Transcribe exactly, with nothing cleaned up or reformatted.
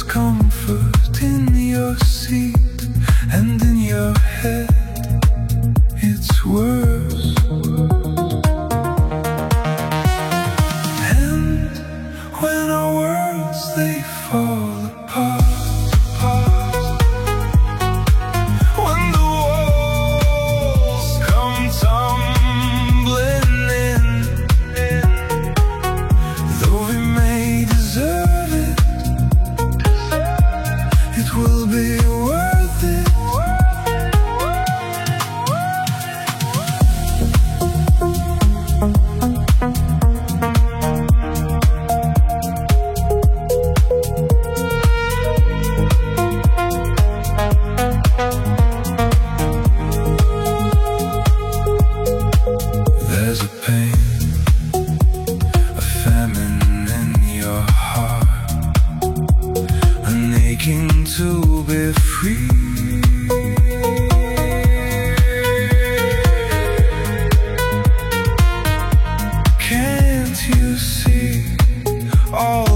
discomfort in your seat and in your head. It's worse. And when our worlds they fall apart, when the walls come tumbling in, though we may deserve it, it will be worth it. There's a pain, a famine in your heart, an aching to be free. Can't you see all